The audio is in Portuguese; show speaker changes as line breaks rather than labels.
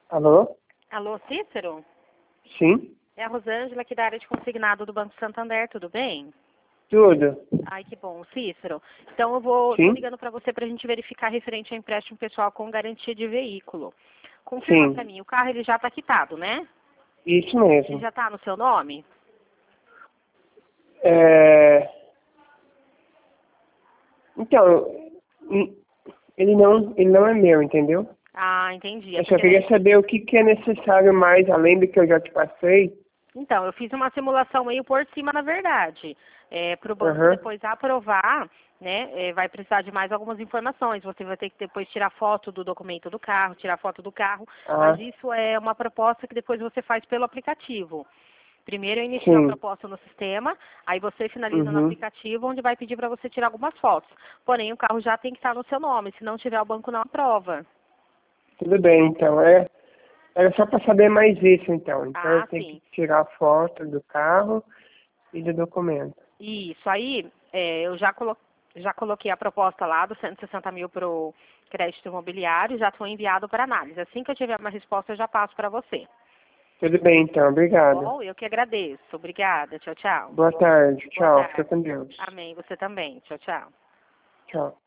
Alô?
Alô, Cícero?
Sim?
É a Rosângela aqui da área de consignado do Banco Santander, tudo bem?
Tudo?
Ai, que bom, Cícero. Então tô
Sim?
ligando para você para a gente verificar referente ao empréstimo pessoal com garantia de veículo. Confirma para
Sim.
mim, o carro ele já está quitado, né?
Isso
Ele
mesmo.
já está no seu nome?
É... Então, e- ele não é meu, entendeu?
Ah, entendi. É
Eu só
porque
queria saber o que é necessário mais, além do que eu já te passei.
Então, eu fiz uma simulação meio por cima, na verdade. Para o banco
Aham.
depois aprovar, né, vai precisar de mais algumas informações. Você vai ter que depois tirar foto do documento do carro, tirar foto do carro, mas
Ah,
isso é uma proposta que depois você faz pelo aplicativo. Primeiro eu inicio a
sim.
proposta no sistema, aí você finaliza no
Uhum.
aplicativo, onde vai pedir para você tirar algumas fotos. Porém, o carro já tem que estar no seu nome, se não tiver, o banco não aprova.
Tudo bem, então. Era só para saber mais isso, então. Então eu
Ah,
tenho que
sim.
tirar foto do carro e do documento.
Isso, aí eu já coloquei a proposta lá dos 160 mil para o crédito imobiliário, já foi enviado para análise. Assim que eu tiver uma resposta, eu já passo para você.
Tudo bem, então.
Tá
Obrigado.
bom? Eu que agradeço. Obrigada. Tchau, tchau.
Boa tarde.
Boa
Tchau. Fica
tarde.
com Deus.
Amém. Você também. Tchau, tchau.
Tchau.